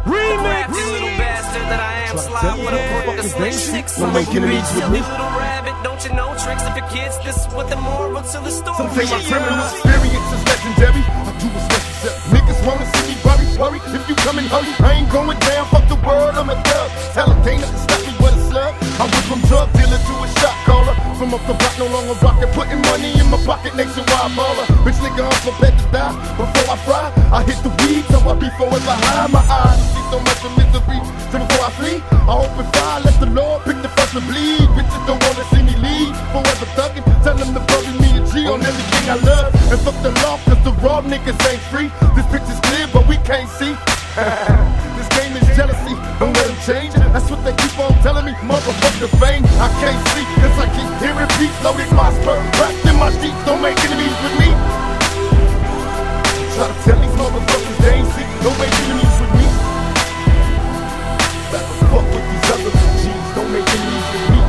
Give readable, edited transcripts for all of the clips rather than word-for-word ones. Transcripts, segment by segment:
Remix. Little bastard that I am, slide with a brook of slick sticks. Don't make enemies with me. Little rabbit, don't you know tricks of your kids? This is what the moral to the story. Some say my criminal experience is legendary. I do what's necessary. Niggas wanna see me worry. If you come in hurry, I ain't going down. Fuck the world, I'm a thug. Talent ain't nothing stop me but a slug. I went from drug dealer to a shot caller. From up the block, no longer rockin', putting money in my pocket, nationwide baller. Bitch nigga, I'm prepared to die. Before I fry, I hit the weed, so I be forever high. My eyes see so much of misery. So before I flee, I open fire, let the Lord pick the first to bleed. Bitches don't wanna see me leave, forever thuggin'. Tell them to bury me a G on everything I love. And fuck the law, cause the raw niggas ain't free. This picture's clear, but we can't see. This game is jealousy, don't let them change. That's what they keep on telling me, motherfucker fame. I can't see, cause I keep hearing beats loaded my spur, wrapped in my sheets. Don't make enemies with me. Try to tell these motherfuckers they ain't see. Don't make enemies with me. Back and fuck with these other G's. Don't make enemies with me.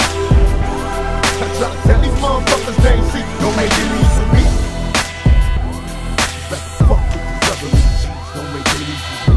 I try to tell these motherfuckers they ain't see. Don't make enemies with me. Back and fuck with these other G's. Don't make enemies with me.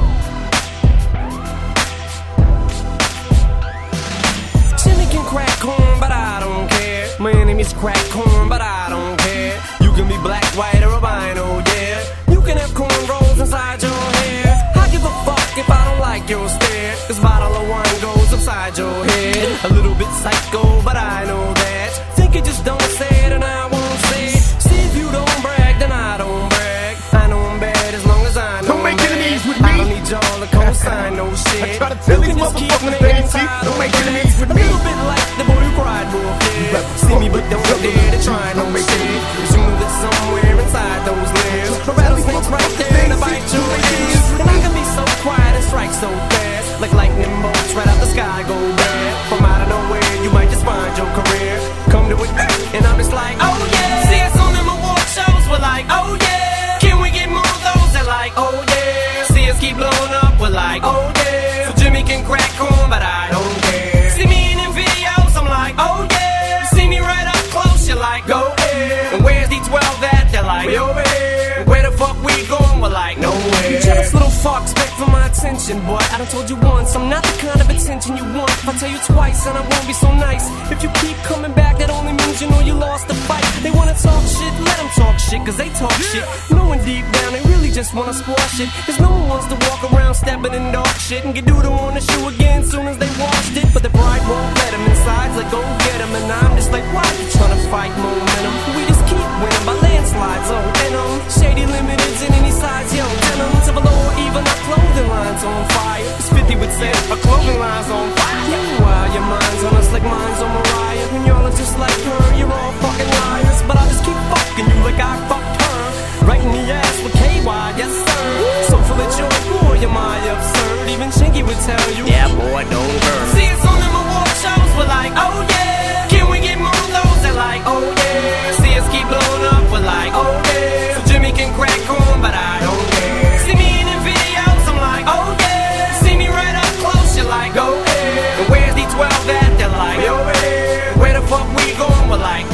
Jimmy can crack corn, but I don't care. My enemy's crack corn, but I don't care. You can be black, white, or albino, yeah. You can have cornrows inside your hair. I give a fuck if I don't like your stare. This bottle of wine goes upside your head. A little bit psycho, but I know that. Think you just don't say it and I won't say it. See if you don't brag, then I don't brag. I know I'm bad as long as I know. Don't make enemies with me. I don't need y'all to co-sign no shit. I try to tell these motherfuckers they ain't see. Don't make enemies with me. A little bit like the boy who cried wolf, yeah. See me but don't dare to try no shit. Cause you know that somewhere inside those layers a rattlesnake's right there to bite your ears. And I can be so quiet and strike so fast, like lightning bolts right out the sky go bad. From out of nowhere you might just find your career. Come to it and I'm just like, oh yeah. See us on them award shows, we're like, oh yeah. Can we get more of those? They're like, oh yeah. See us keep blowing up, we're like, oh yeah. So Jimmy can crack corn, but I don't care. See me in them videos, I'm like, oh yeah. You see me right up close, you're like, go ahead. And where's D12 at? They're like, we over here. And where the fuck we going? We're like, nowhere. You jealous little fucks beg for my attention, boy. I done told you once, I'm not the kind of attention you want. If I tell you twice, then I won't be so nice. If you keep coming back, that only means you know you lost the fight. They wanna talk shit, let them talk shit, cause they talk shit. Knowing deep down, they really just wanna squash it. Cause no one wants to walk around stepping in dog shit and get doodle on the shoe again soon as they washed it. But the pride won't let them inside, like go get them. And I'm just like, why you trying to fight momentum? We just keep winning by landslides, oh, and shady limiteds in any size, yo, denim to below or even our clothing lines on fire. It's 50 would say our clothing lines on fire. Wow, your mind's on us like mine's on Mariah. And y'all are just like her, you're all fucking liars. But I just keep fucking you like I fucked her. Right in the ass with KY, yes sir. So full of joy, boy, am I absurd. Even Chinky would tell you, yeah boy, don't hurt. See us on them award shows, we're like, oh yeah. Can we get more of those? They're like, oh yeah. See us keep blowing up, we're like, oh yeah. So Jimmy can crack corn, but I don't care. See me in them videos, I'm like, oh yeah. See me right up close, you're like, go ahead. And where's D12 at? They're like, we over here. Where the fuck we going? We're like,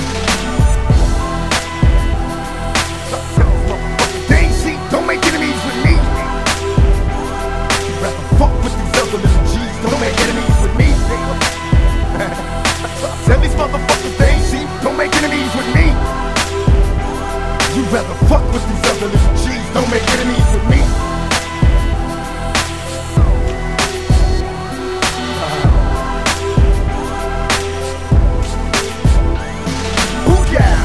They ain't see. Don't make enemies with me. Rather fuck with these other little G's. Don't make enemies with me. Tell these motherfuckers they ain't see. Don't make enemies with me. You rather fuck with these other little G's. Don't make enemies with me. Booyah!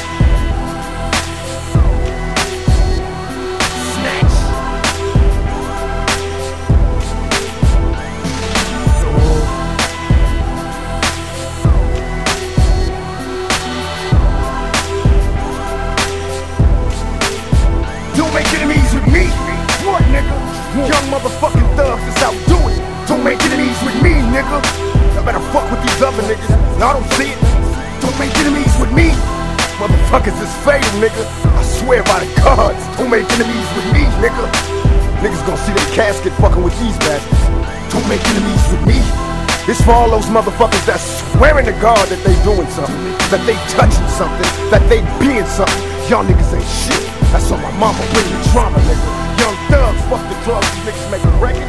Snatch. Don't make enemies with me. What, nigga? Young motherfucking thugs is out doing it. Don't make enemies with me, nigga. I better fuck with these other niggas. I don't see it. Don't make enemies with me. Motherfuckers is fatal, nigga. I swear by the gods. Don't make enemies with me, nigga. Niggas gonna see their casket fucking with these bastards. Don't make enemies with me. This for all those motherfuckers that's swearing to God that they doing something, that they touching something, that they being something. Y'all niggas ain't shit. That's on my mama bring the trauma, nigga. Young thugs, fuck the clubs, these niggas making records.